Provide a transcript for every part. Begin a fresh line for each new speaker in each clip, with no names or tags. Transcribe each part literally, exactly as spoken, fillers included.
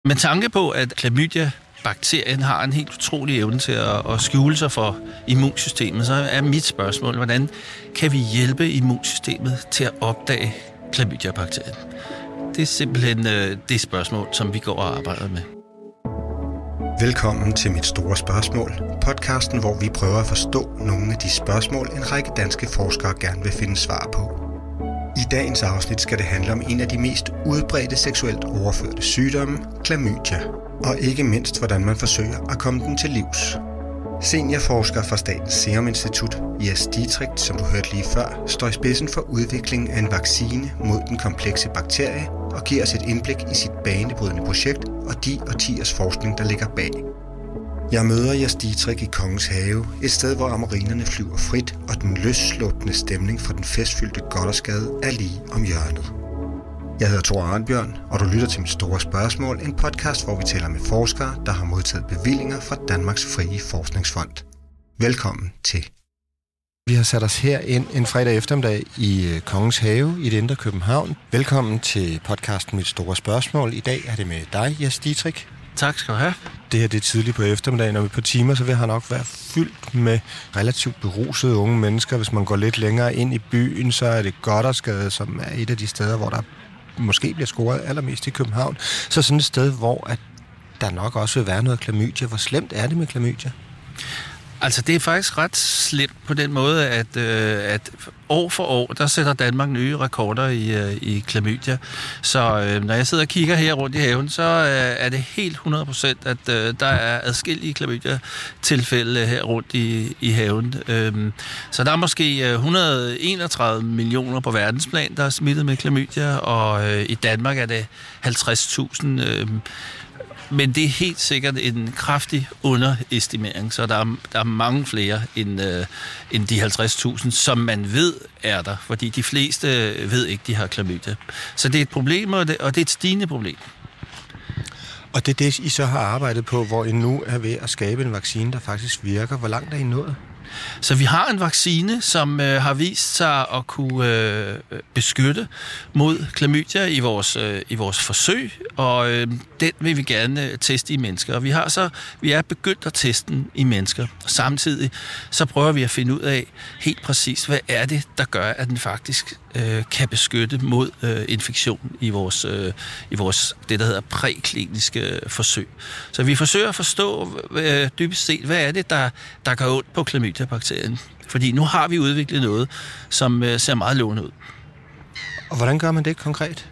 Med tanke på, at klamydia-bakterien har en helt utrolig evne til at, at skjule sig for immunsystemet, så er mit spørgsmål, hvordan kan vi hjælpe immunsystemet til at opdage klamydia-bakterien? Det er simpelthen øh, det spørgsmål, som vi går og arbejder med.
Velkommen til Mit Store Spørgsmål, podcasten, hvor vi prøver at forstå nogle af de spørgsmål, en række danske forskere gerne vil finde svar på. I dagens afsnit skal det handle om en af de mest udbredte seksuelt overførte sygdomme, klamydia, og ikke mindst, hvordan man forsøger at komme den til livs. Seniorforsker fra Statens Serum Institut, Jes Dietrich, som du hørte lige før, står i spidsen for udviklingen af en vaccine mod den komplekse bakterie og giver os et indblik i sit banebrydende projekt og de årtiers forskning, der ligger bag. Jeg møder Jes Dietrich i Kongens Have, et sted, hvor amarinerne flyver frit, og den løssluppende stemning fra den festfyldte Gothersgade er lige om hjørnet. Jeg hedder Thor Arnbjørn, og du lytter til Mit Store Spørgsmål, en podcast, hvor vi taler med forskere, der har modtaget bevillinger fra Danmarks Frie Forskningsfond. Velkommen til. Vi har sat os her ind en fredag eftermiddag i Kongens Have i det indre København. Velkommen til podcasten Mit Store Spørgsmål. I dag er det med dig, Jes Dietrich.
Tak skal du have.
Det her det er tidligt på eftermiddagen, og på timer, så vil han nok være fyldt med relativt berusede unge mennesker. Hvis man går lidt længere ind i byen, så er det Gothersgade, som er et af de steder, hvor der måske bliver scoret allermest i København. Så sådan et sted, hvor at der nok også vil være noget klamydia. Hvor slemt er det med klamydia?
Altså, det er faktisk ret slemt på den måde, at, øh, at år for år, der sætter Danmark nye rekorder i, øh, i klamydia. Så øh, når jeg sidder og kigger her rundt i haven, så øh, er det helt hundrede procent, at øh, der er adskillige klamydia-tilfælde her rundt i, i haven. Øh, så der er måske et hundrede og enogtredive millioner på verdensplan, der er smittet med klamydia, og øh, i Danmark er det halvtreds tusind. Øh, Men det er helt sikkert en kraftig underestimering, så der er, der er mange flere end, øh, end de halvtreds tusind, som man ved er der, fordi de fleste ved ikke, de har klamydia. Så det er et problem, og det, og det er et stigende problem.
Og det er det, I så har arbejdet på, hvor I nu er ved at skabe en vaccine, der faktisk virker. Hvor langt er I nået?
Så vi har en vaccine, som øh, har vist sig at kunne øh, beskytte mod klamydia i vores, øh, i vores forsøg, og øh, den vil vi gerne øh, teste i mennesker. Og vi har så vi er begyndt at teste den i mennesker. Samtidig så prøver vi at finde ud af helt præcis, hvad er det, der gør, at den faktisk øh, kan beskytte mod øh, infektion i vores, øh, i vores det, der hedder prækliniske forsøg. Så vi forsøger at forstå øh, dybest set, hvad er det, der, der gør ondt på klamydia bakterien. Fordi nu har vi udviklet noget, som øh, ser meget lovende ud.
Og hvordan gør man det konkret?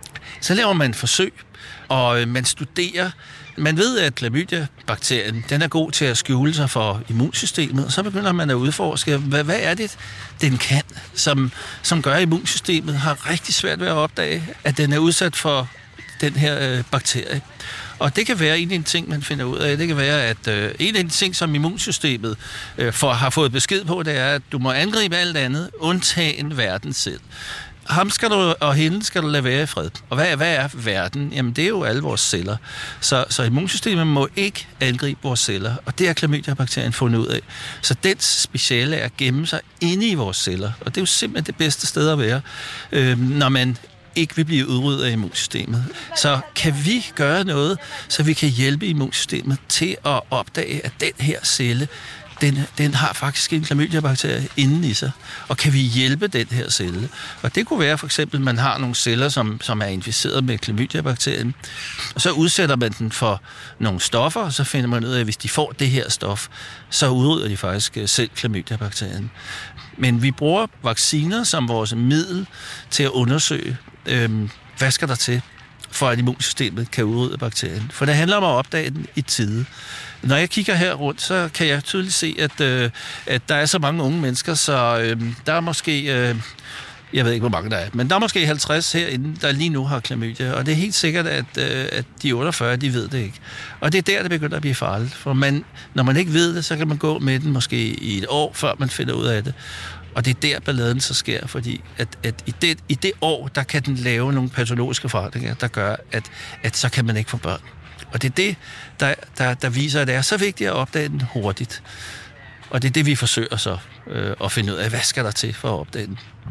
Så laver man et forsøg, og øh, man studerer. Man ved, at klamydia-bakterien den er god til at skjule sig for immunsystemet, og så begynder man at udforske, hvad, hvad er det, den kan, som, som gør, at immunsystemet har rigtig svært ved at opdage, at den er udsat for den her øh, bakterie. Og det kan være en af de ting, man finder ud af. Det kan være, at øh, en af de ting, som immunsystemet øh, for, har fået besked på, det er, at du må angribe alt andet, undtagen verden selv. Ham skal du, og hende skal du lade være i fred. Og hvad, hvad er verden? Jamen, det er jo alle vores celler. Så, så immunsystemet må ikke angribe vores celler, og det har klamydia-bakterien fundet ud af. Så dens speciale er at gemme sig inde i vores celler, og det er jo simpelthen det bedste sted at være, øh, når man ikke vil blive udryddet af immunsystemet. Så kan vi gøre noget, så vi kan hjælpe immunsystemet til at opdage, at den her celle, den, den har faktisk en klamydia-bakterie inden i sig, og kan vi hjælpe den her celle? Og det kunne være for eksempel, at man har nogle celler, som, som er inficeret med klamydia-bakterien, og så udsætter man den for nogle stoffer, og så finder man ud af, at hvis de får det her stof, så udrydder de faktisk selv klamydia-bakterien. Men vi bruger vacciner som vores middel til at undersøge, øhm, hvad skal der til, for at immunsystemet kan udrydde bakterien. For det handler om at opdage den i tide. Når jeg kigger her rundt, så kan jeg tydeligt se, at, øh, at der er så mange unge mennesker, så øh, der er måske, øh, jeg ved ikke, hvor mange der er, men der er måske halvtreds herinde, der lige nu har klamydia, og det er helt sikkert, at, øh, at de otteogfyrre, de ved det ikke. Og det er der, det begynder at blive farligt, for man, når man ikke ved det, så kan man gå med den måske i et år, før man finder ud af det. Og det er der, balladen så sker, fordi at, at i, det, i det år, der kan den lave nogle patologiske forandringer, der gør, at, at så kan man ikke få børn. Og det er det, der, der, der viser, at det er så vigtigt at opdage den hurtigt. Og det er det, vi forsøger så øh, at finde ud af, hvad skal der til for at opdage den.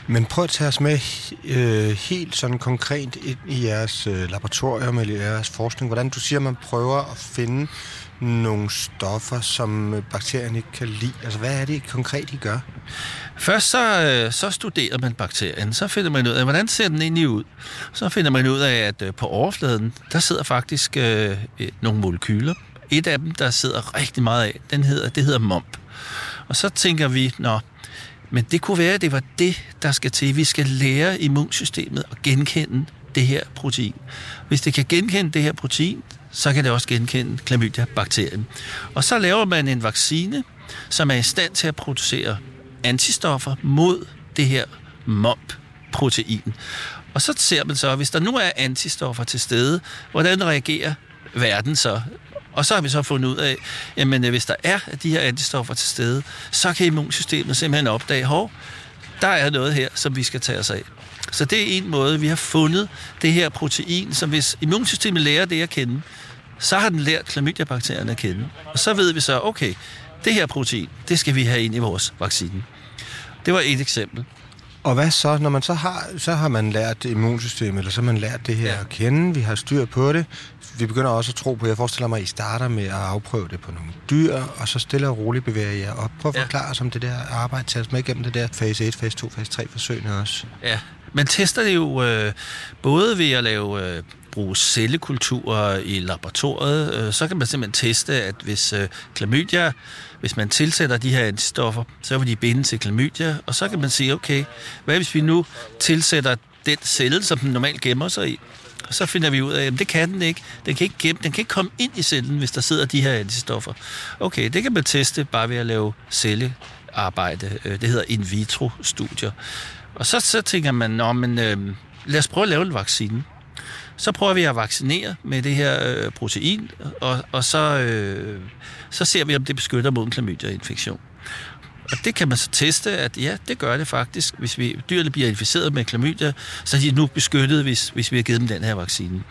Men prøv at tage os med øh, helt sådan konkret ind i jeres øh, laboratorium eller jeres forskning. Hvordan du siger, man prøver at finde nogle stoffer, som bakterien ikke kan lide. Altså, hvad er det konkret, I gør?
Først så, så studerer man bakterien, så finder man ud af, hvordan ser den egentlig ud. Så finder man ud af, at på overfladen, der sidder faktisk øh, nogle molekyler. Et af dem, der sidder rigtig meget af, den hedder, det hedder M O M P. Og så tænker vi, nå, men det kunne være, at det var det, der skal til. Vi skal lære immunsystemet at genkende det her protein. Hvis det kan genkende det her protein, så kan det også genkende klamydia-bakterien. Og så laver man en vaccine, som er i stand til at producere antistoffer mod det her M O M P-protein. Og så ser man så, hvis der nu er antistoffer til stede, hvordan reagerer verden så? Og så har vi så fundet ud af, jamen hvis der er de her antistoffer til stede, så kan immunsystemet simpelthen opdage, hov, der er noget her, som vi skal tage os af. Så det er en måde, vi har fundet det her protein, som hvis immunsystemet lærer det at kende, så har den lært klamydia-bakterierne at kende. Og så ved vi så, okay, det her protein, det skal vi have ind i vores vaccine. Det var et eksempel.
Og hvad så, når man så har, så har man lært immunsystemet, eller så har man lært det her ja. at kende, vi har styr på det. Vi begynder også at tro på, jeg forestiller mig, at I starter med at afprøve det på nogle dyr, og så stille og roligt bevæger jer op. Prøv at ja. forklare os om det der arbejde, tage os med igennem det der fase et, fase to, fase tre forsøgene også.
Ja, man tester det jo øh, både ved at lave øh, bruge cellekulturer i laboratoriet, øh, så kan man simpelthen teste, at hvis øh, klamydia, hvis man tilsætter de her antistoffer, så vil de binde til klamydia, og så kan man sige, okay, hvad hvis vi nu tilsætter den celle, som den normalt gemmer sig i, og så finder vi ud af, at det kan den ikke. Den kan ikke, gemme, den kan ikke komme ind i cellen, hvis der sidder de her antistoffer. Okay, det kan man teste bare ved at lave cellearbejde. Det hedder in vitro-studier. Og så, så tænker man, nå, men øh, lad os prøve at lave en vaccine. Så prøver vi at vaccinere med det her øh, protein, og, og så, øh, så ser vi, om det beskytter mod en klamydia-infektion. Og det kan man så teste, at ja, det gør det faktisk. Hvis vi, dyrene bliver inficeret med klamydia, så er de nu beskyttet, hvis, hvis vi har givet dem den her vaccine.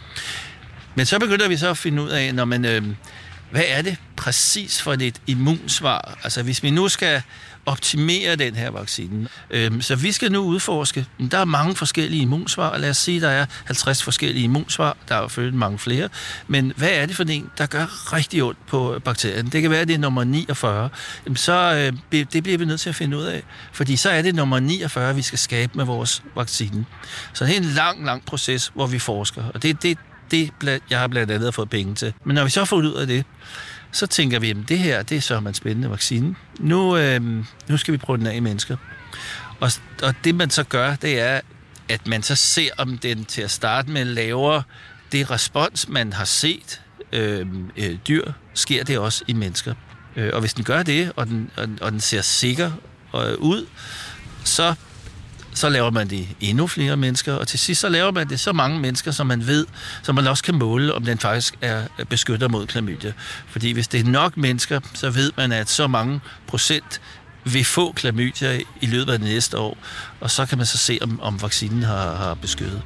Men så begynder vi så at finde ud af, når man, øh, hvad er det præcis for et immunsvar? Altså hvis vi nu skal optimere den her vaccine. Øh, så vi skal nu udforske, der er mange forskellige immunsvar. Lad os sige, der er halvtreds forskellige immunsvar. Der er jo selvfølgelig mange flere. Men hvad er det for en, der gør rigtig ondt på bakterien? Det kan være, at det er nummer niogfyrre. Så øh, det bliver vi nødt til at finde ud af. Fordi så er det nummer niogfyrre, vi skal skabe med vores vaccine. Så det er en lang, lang proces, hvor vi forsker. Og det er det, det, jeg har blandt andet fået penge til. Men når vi så har fået ud af det, så tænker vi, at det her, det er så en spændende vaccine. Nu, øh, nu skal vi prøve den af i mennesker. Og, og det man så gør, det er, at man så ser, om den til at starte med laver det respons, man har set øh, øh, dyr, sker det også i mennesker. Øh, og hvis den gør det, og den, og, og den ser sikker øh, ud, så så laver man det endnu flere mennesker, og til sidst så laver man det så mange mennesker, som man ved, så man også kan måle, om den faktisk er beskyttet mod klamydia. Fordi hvis det er nok mennesker, så ved man, at så mange procent vil få klamydia i løbet af det næste år, og så kan man så se, om, om vaccinen har, har beskyttet.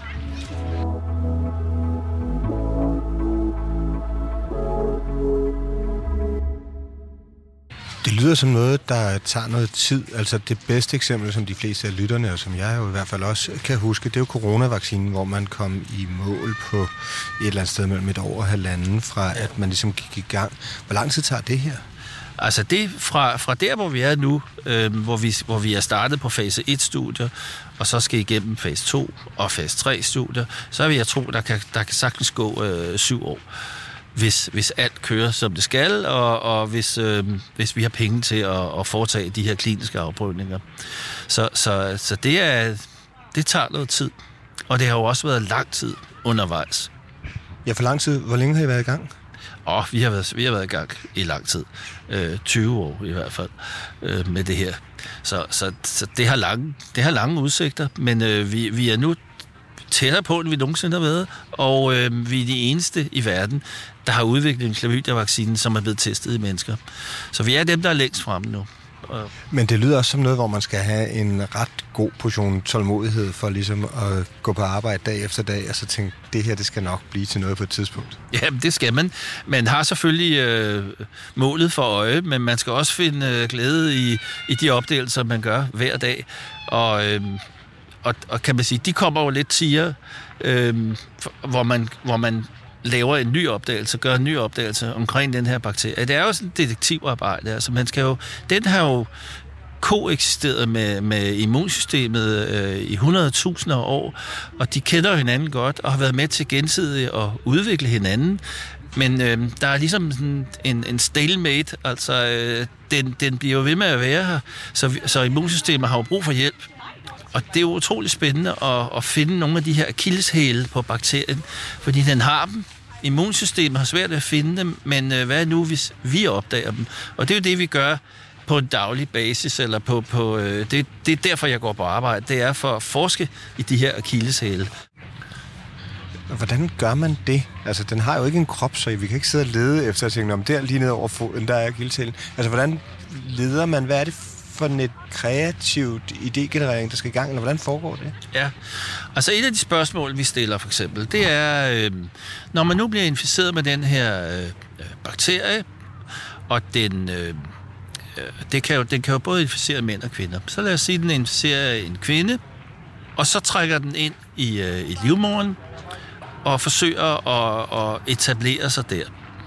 Det lyder som noget, der tager noget tid. Altså det bedste eksempel, som de fleste af lytterne, og som jeg jo i hvert fald også kan huske, det er jo coronavaccinen, hvor man kom i mål på et eller andet sted mellem et år og halvanden, fra at man ligesom gik i gang. Hvor lang tid tager det her?
Altså det fra, fra der, hvor vi er nu, øh, hvor, vi, hvor vi er startet på fase et-studier, og så skal igennem fase to og fase tre-studier, så vil jeg tro, der kan, der kan sagtens gå øh, syv år. Hvis, hvis alt kører, som det skal, og, og hvis, øh, hvis vi har penge til at, at foretage de her kliniske afprøvninger. Så, så, så det, er, det tager noget tid, og det har jo også været lang tid undervejs.
Ja, for lang tid. Hvor længe har I været i gang?
Åh, vi har været, vi har været i gang i lang tid. Øh, tyve år i hvert fald, øh, med det her. Så, så, så det, har lange, det har lange udsigter, men øh, vi, vi er nu tættere på, end vi nogensinde har været, og øh, vi er de eneste i verden, der har udviklet en klamydia-vaccine, som er blevet testet i mennesker. Så vi er dem, der er længst fremme nu. Og
Men det lyder også som noget, hvor man skal have en ret god portion tålmodighed for ligesom at gå på arbejde dag efter dag, og så tænke, det her det skal nok blive til noget på et tidspunkt.
Ja, det skal man. Man har selvfølgelig øh, målet for øje, men man skal også finde øh, glæde i, i de opdagelser, man gør hver dag. Og, øh, og, og kan man sige, de kommer jo lidt tiere, øh, hvor man... Hvor man laver en ny opdagelse, gør en ny opdagelse omkring den her bakterie. Det er jo sådan et detektivarbejde. Altså man skal jo, den har jo koeksisteret med, med immunsystemet øh, i hundredtusinder af år, og de kender hinanden godt og har været med til gensidigt at udvikle hinanden. Men øh, der er ligesom sådan en, en stalemate, altså øh, den, den bliver jo ved med at være her, så, så immunsystemet har jo brug for hjælp. Og det er jo utroligt spændende at, at finde nogle af de her akilleshæle på bakterien, fordi den har dem. Immunsystemet har svært ved at finde dem, men øh, hvad er nu, hvis vi opdager dem? Og det er jo det, vi gør på en daglig basis, eller på, på øh, det, det er derfor, jeg går på arbejde. Det er for at forske i de her akilleshæle.
Hvordan gør man det? Altså, den har jo ikke en krop, så vi kan ikke sidde og lede efter at tænke, om der lige ned over foden, der er akilleshælen. Altså, hvordan leder man? Hvad er det for et kreativt idégenerering, der skal i gang, eller hvordan foregår det?
Ja, altså et af de spørgsmål, vi stiller for eksempel, det er, øh, når man nu bliver inficeret med den her øh, bakterie, og den, øh, det kan jo, den kan jo både inficere mænd og kvinder. Så lad os sige, at den inficerer en kvinde, og så trækker den ind i, øh, i livmoderen, og forsøger at, at etablere sig der.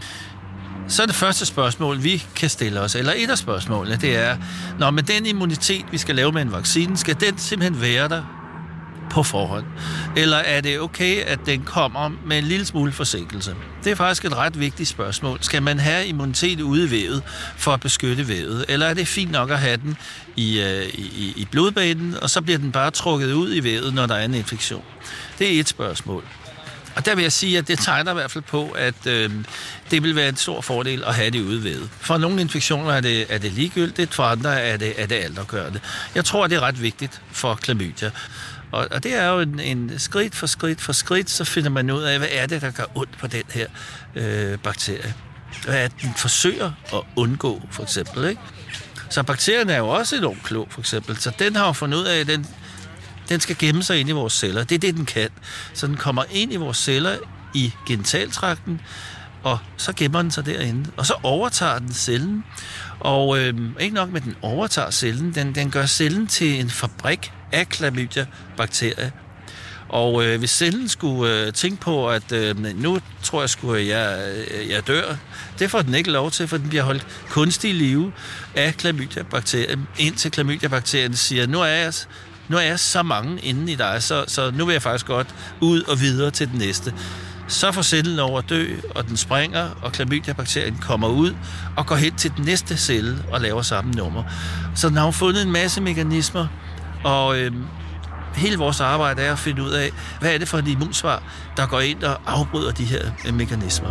Så er det første spørgsmål, vi kan stille os, eller et af spørgsmålene, det er, når med den immunitet, vi skal lave med en vaccine, skal den simpelthen være der på forhånd? Eller er det okay, at den kommer med en lille smule forsinkelse? Det er faktisk et ret vigtigt spørgsmål. Skal man have immunitet ude i vævet for at beskytte vævet? Eller er det fint nok at have den i, i, i blodbanen, og så bliver den bare trukket ud i vævet, når der er en infektion? Det er et spørgsmål. Og der vil jeg sige, at det tegner i hvert fald på, at øh, det vil være en stor fordel at have det udvævet. For nogle infektioner er det, er det ligegyldigt, for andre er det, er det altafgørende. Jeg tror, det er ret vigtigt for klamydia. Og, og det er jo en, en skridt for skridt for skridt, så finder man ud af, hvad er det, der gør ondt på den her øh, bakterie. Hvad er det, den forsøger at undgå, for eksempel. Ikke? Så bakterien er jo også enormt klog, for eksempel. Så den har jo fundet ud af, at den Den skal gemme sig ind i vores celler. Det er det, den kan. Så den kommer ind i vores celler i genitaltrakten, og så gemmer den sig derinde. Og så overtager den cellen. Og øh, ikke nok med, den overtager cellen, den, den gør cellen til en fabrik af klamydia-bakterier. Og øh, hvis cellen skulle øh, tænke på, at øh, nu tror jeg sgu, at jeg, øh, jeg dør, det får den ikke lov til, for den bliver holdt kunstig i live af klamydia-bakterier, indtil klamydia-bakterien siger, nu er jeg Nu er jeg så mange inde i dig, så, så nu vil jeg faktisk godt ud og videre til den næste. Så får cellen over at dø, og den springer, og klamydia-bakterien kommer ud og går hen til den næste celle og laver samme nummer. Så den har jo fundet en masse mekanismer, og øh, hele vores arbejde er at finde ud af, hvad er det for et immunsvar, der går ind og afbryder de her øh, mekanismer.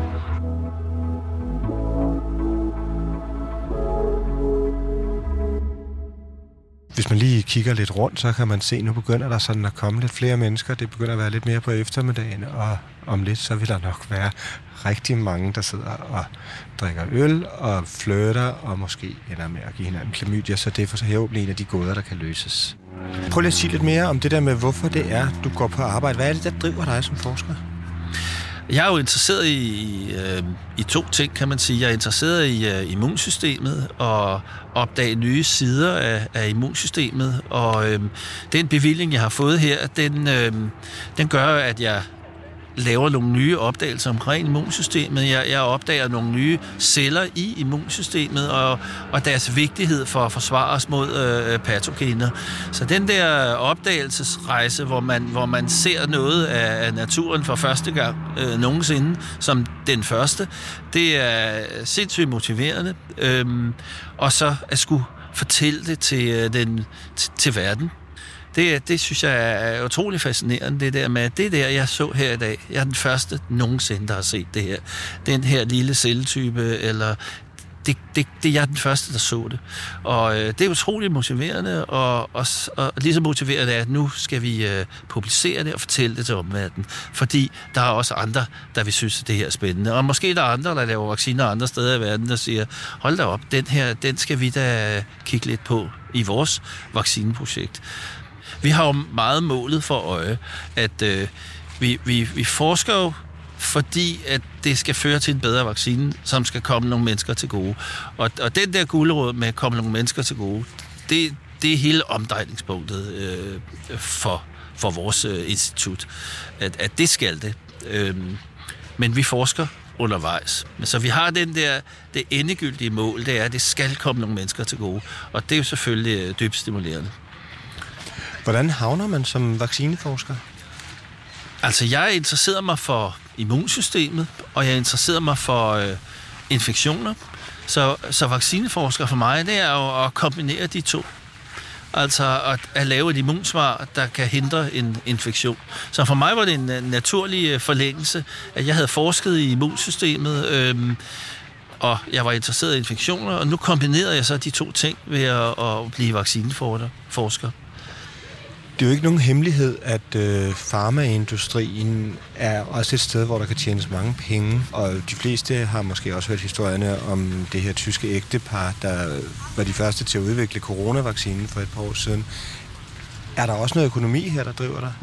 Hvis man lige kigger lidt rundt, så kan man se, at nu begynder der sådan at komme lidt flere mennesker. Det begynder at være lidt mere på eftermiddagen, og om lidt, så vil der nok være rigtig mange, der sidder og drikker øl og flirter, og måske ender med at give hinanden klamydia, så det er forhåbentlig en af de gåder, der kan løses. Prøv lige at sige lidt mere om det der med, hvorfor det er, du går på arbejde. Hvad er det, der driver dig som forsker?
Jeg er jo interesseret i, øh, i to ting, kan man sige. Jeg er interesseret i øh, immunsystemet og opdage nye sider af, af immunsystemet. Og øh, den bevilling, jeg har fået her, den, øh, den gør, at jeg laver nogle nye opdagelser omkring immunsystemet. Jeg, jeg opdager nogle nye celler i immunsystemet og, og deres vigtighed for at forsvare os mod øh, patogener. Så den der opdagelsesrejse, hvor man, hvor man ser noget af, af naturen for første gang øh, nogensinde, som den første, det er sindssygt motiverende. Øhm, og så at skulle fortælle det til, øh, den, til, til verden. Det, det synes jeg er utrolig fascinerende, det der med, det der, jeg så her i dag. Jeg er den første nogensinde, der har set det her. Den her lille celletype, eller det, det, det er jeg den første, der så det. Og øh, det er utroligt motiverende, og, og, og lige så motiverende er, at nu skal vi øh, publicere det og fortælle det til omverdenen. Fordi der er også andre, der vil synes, at det her er spændende. Og måske der er andre, der laver vacciner andre steder i verden, der siger, hold da op, den her, den skal vi da kigge lidt på i vores vaccineprojekt. Vi har jo meget målet for øje, at øh, vi, vi, vi forsker jo, fordi at det skal føre til en bedre vaccine, som skal komme nogle mennesker til gode. Og, og den der gulerod med at komme nogle mennesker til gode, det, det er hele omdrejningspunktet øh, for, for vores øh, institut. At, at det skal det. Øh, men vi forsker undervejs. Så vi har den der, det endegyldige mål, det er, at det skal komme nogle mennesker til gode. Og det er jo selvfølgelig øh, dybt stimulerende.
Hvordan havner man som vaccineforsker?
Altså, jeg interesserer mig for immunsystemet, og jeg interesserer mig for øh, infektioner. Så, så vaccineforsker for mig, det er jo at kombinere de to. Altså at, at lave et immunsvar, der kan hindre en infektion. Så for mig var det en naturlig forlængelse, at jeg havde forsket i immunsystemet, øh, og jeg var interesseret i infektioner, og nu kombinerede jeg så de to ting ved at, at blive vaccineforsker.
Det er jo ikke nogen hemmelighed, at øh, farmaindustrien er også et sted, hvor der kan tjenes mange penge, og de fleste har måske også hørt historierne om det her tyske ægtepar, der var de første til at udvikle coronavaccinen for et par år siden. Er der også noget økonomi her, der driver dig?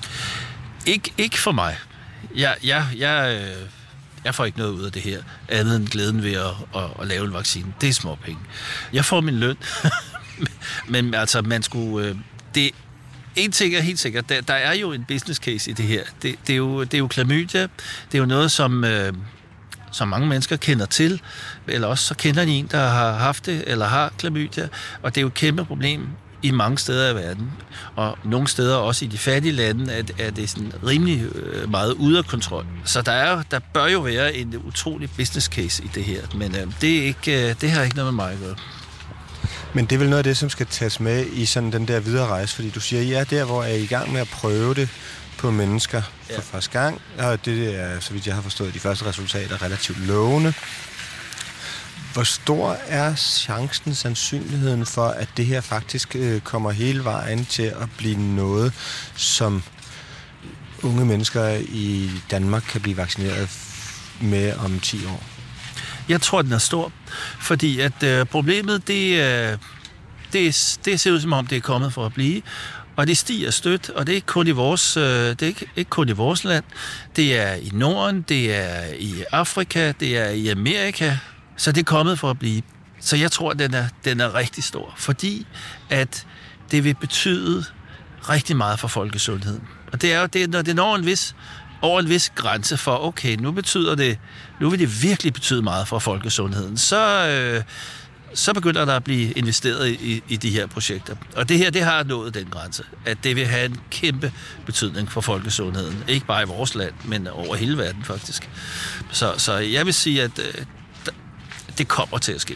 Ikke, ikke for mig. Jeg, jeg, jeg, jeg får ikke noget ud af det her, andet end glæden ved at, at, at lave en vaccine. Det er små penge. Jeg får min løn, men altså, man skulle... Det En ting er helt sikkert, der, der er jo en business case i det her. Det, det, er, jo, det er jo klamydia. Det er jo noget, som, øh, som mange mennesker kender til. Eller også så kender de en, der har haft det, eller har klamydia. Og det er jo et kæmpe problem i mange steder i verden. Og nogle steder, også i de fattige lande, er, er det sådan rimelig øh, meget ude af kontrol. Så der, er, der bør jo være en utrolig business case i det her. Men øh, det, er ikke, øh, det har ikke noget med mig at gøre.
Men det er vel noget af det, som skal tages med i sådan den der videre rejse, fordi du siger, ja, der hvor jeg er i gang med at prøve det på mennesker for ja. første gang, og det er, så vidt jeg har forstået, de første resultater relativt lovende. Hvor stor er chancen, sandsynligheden for, at det her faktisk øh, kommer hele vejen til at blive noget, som unge mennesker i Danmark kan blive vaccineret med om ti år?
Jeg tror, den er stor, fordi at øh, problemet, det, øh, det, det ser ud som om, det er kommet for at blive, og det stiger stødt, og det er ikke kun i vores, øh, det er ikke, ikke kun i vores land, det er i Norden, det er i Afrika, det er i Amerika, så det er kommet for at blive. Så jeg tror, den er, den er rigtig stor, fordi at det vil betyde rigtig meget for folkesundheden. Og det er jo, det, når det når en vis... over en vis grænse for, okay, nu betyder det, nu vil det virkelig betyde meget for folkesundheden, så, øh, så begynder der at blive investeret i, i de her projekter. Og det her, det har nået den grænse, at det vil have en kæmpe betydning for folkesundheden. Ikke bare i vores land, men over hele verden faktisk. Så, så jeg vil sige, at øh, det kommer til at ske.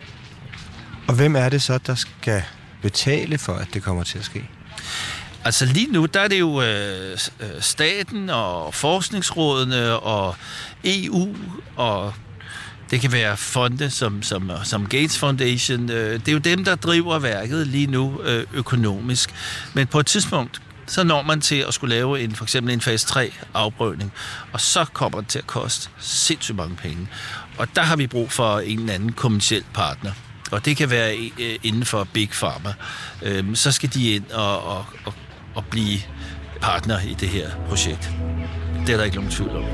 Og hvem er det så, der skal betale for, at det kommer til at ske?
Altså lige nu, der er det jo øh, staten og forskningsrådene og E U, og det kan være fonde som, som, som Gates Foundation. Øh, det er jo dem, der driver værket lige nu øh, økonomisk. Men på et tidspunkt, så når man til at skulle lave en, for eksempel en fase tre afprøvning, og så kommer det til at koste sindssygt mange penge. Og der har vi brug for en eller anden kommerciel partner. Og det kan være øh, inden for Big Pharma. Øh, så skal de ind og, og, og at blive partner i det her projekt. Det er der ikke nogen tvivl om.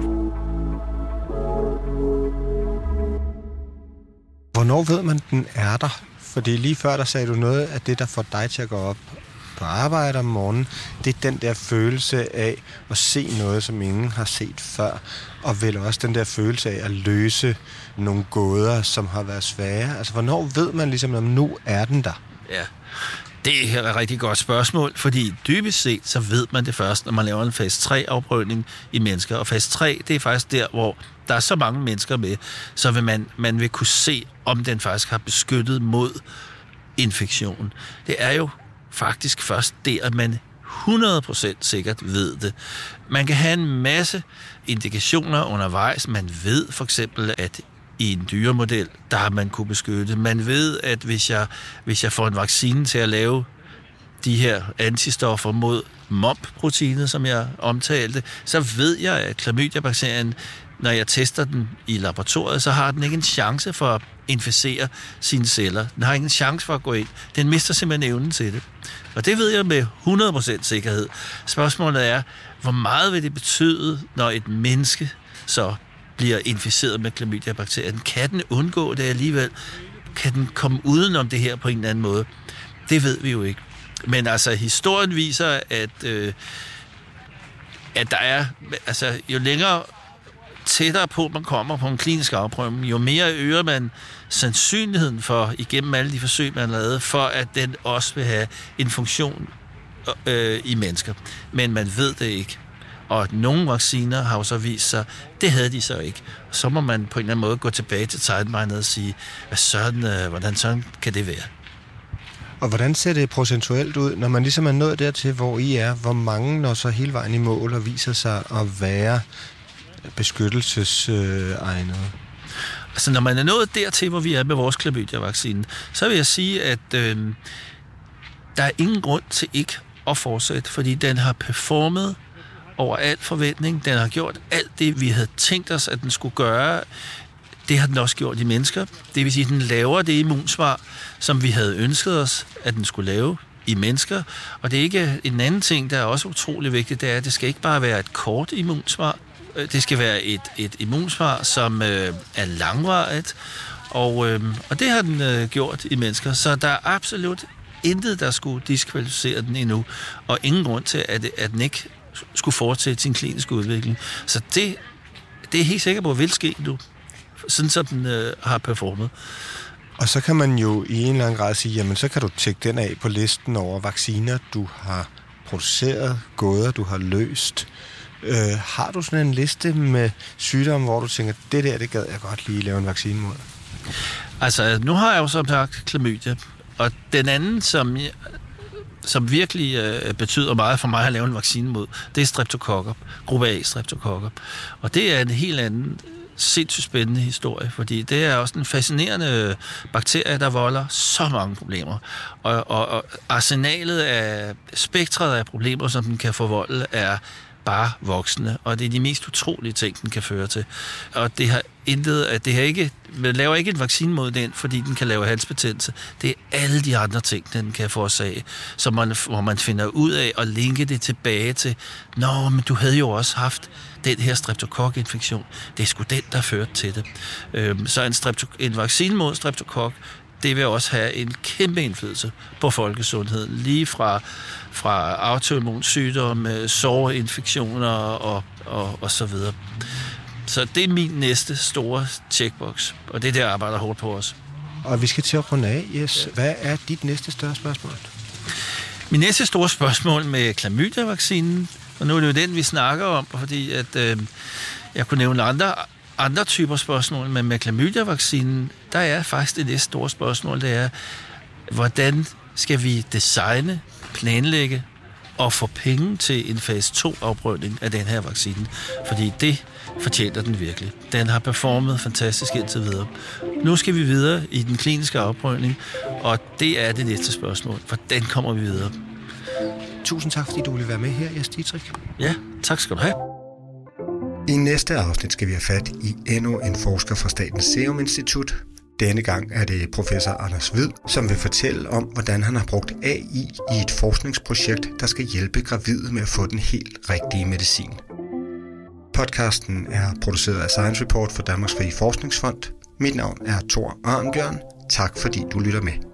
Hvornår ved man, den er der? Fordi lige før, der sagde du noget af det, der får dig til at gå op på arbejde om morgenen. Det er den der følelse af at se noget, som ingen har set før. Og vel også den der følelse af at løse nogle gåder, som har været svære. Altså, hvornår ved man ligesom, om nu er den der?
Ja. Det er et rigtig godt spørgsmål, fordi dybest set, så ved man det først, når man laver en fase tre afprøvning i mennesker. Og fase tre, det er faktisk der, hvor der er så mange mennesker med, så vil man, man vil kunne se, om den faktisk har beskyttet mod infektion. Det er jo faktisk først der, at man hundrede procent sikkert ved det. Man kan have en masse indikationer undervejs. Man ved for eksempel, at i en dyremodel, der har man kunne beskytte. Man ved, at hvis jeg, hvis jeg får en vaccine til at lave de her antistoffer mod M O P-proteinet, som jeg omtalte, så ved jeg, at klamydia-bakterien, når jeg tester den i laboratoriet, så har den ikke en chance for at inficere sine celler. Den har ingen chance for at gå ind. Den mister simpelthen evnen til det. Og det ved jeg med hundrede procent sikkerhed. Spørgsmålet er, hvor meget vil det betyde, når et menneske så bliver inficeret med klamydia-bakterien? Kan den undgå det alligevel? Kan den komme udenom det her på en eller anden måde? Det ved vi jo ikke. Men altså, historien viser, at, øh, at der er, altså, jo længere tættere på man kommer på en klinisk afprøvning, jo mere øger man sandsynligheden for, igennem alle de forsøg, man har lavet, for at den også vil have en funktion øh, i mennesker. Men man ved det ikke. Og nogle vacciner har jo så vist sig, det havde de så ikke. Så må man på en eller anden måde gå tilbage til tegnmegnet og sige, hvad sådan, øh, hvordan sådan kan det være?
Og hvordan ser det procentuelt ud, når man ligesom er nået dertil, hvor I er? Hvor mange når så hele vejen i mål og viser sig at være beskyttelsesegnede?
Altså, når man er nået dertil, hvor vi er med vores klamydia-vaccine, så vil jeg sige, at øh, der er ingen grund til ikke at fortsætte, fordi den har performet over al forventning. Den har gjort alt det, vi havde tænkt os, at den skulle gøre. Det har den også gjort i mennesker. Det vil sige, at den laver det immunsvar, som vi havde ønsket os, at den skulle lave i mennesker. Og det er ikke en anden ting, der er også utrolig vigtigt, det er, at det skal ikke bare være et kort immunsvar. Det skal være et, et immunsvar, som øh, er langvarigt, og, øh, og det har den øh, gjort i mennesker. Så der er absolut intet, der skulle diskvalificere den endnu, og ingen grund til, at, at den ikke skulle fortsætte sin kliniske udvikling. Så det, det er helt sikker på, at vil ske nu, sådan som den øh, har performet.
Og så kan man jo i en eller anden grad sige, jamen så kan du tjekke den af på listen over vacciner, du har produceret, gåder, du har løst. Øh, har du sådan en liste med sygdomme, hvor du tænker, det der, det gad jeg godt lige lave en vaccine mod?
Altså, nu har jeg jo som sagt klamydia, og den anden, som, som virkelig øh, betyder meget for mig at lave en vaccine mod, det er streptokokker, gruppe A streptokokker. Og det er en helt anden sindssygt spændende historie, fordi det er også en fascinerende bakterie, der volder så mange problemer. Og, og, og arsenalet af spektret af problemer, som den kan forvolde, er bare voksne, og det er de mest utrolige ting, den kan føre til. Og det har intet, at det her ikke, man laver ikke en vaccine mod den, fordi den kan lave halsbetændelse. Det er alle de andre ting, den kan forårsage, så man, hvor man finder ud af at linke det tilbage til, nå, men du havde jo også haft den her streptokok-infektion. Det er sgu den, der førte til det. Øhm, så en, streptok- en vaccine mod streptokok, det vil også have en kæmpe indflydelse på folkesundheden, lige fra, fra autoimmunsygdomme, såreinfektioner og, og, og så videre. Så det er min næste store checkbox, og det er det, jeg arbejder hårdt på også.
Og vi skal til at runde af, Jes. Hvad er dit næste større spørgsmål?
Min næste store spørgsmål med klamydia-vaccinen, og nu er det jo den, vi snakker om, fordi at, øh, jeg kunne nævne andre andre typer spørgsmål, men med klamydia-vaccinen, der er faktisk det næste store spørgsmål, det er, hvordan skal vi designe, planlægge og få penge til en fase to afprøvning af den her vaccine? Fordi det fortjener den virkelig. Den har performet fantastisk indtil videre. Nu skal vi videre i den kliniske afprøvning, og det er det næste spørgsmål. Hvordan kommer vi videre?
Tusind tak, fordi du ville være med her, Jes Dietrich.
Ja, tak skal du have.
I næste afsnit skal vi have fat i endnu en forsker fra Statens Serum Institut. Denne gang er det professor Anders Hvid, som vil fortælle om, hvordan han har brugt A I i et forskningsprojekt, der skal hjælpe gravide med at få den helt rigtige medicin. Podcasten er produceret af Science Report for Danmarks Frie Forskningsfond. Mit navn er Thor Arnbjørn. Tak fordi du lytter med.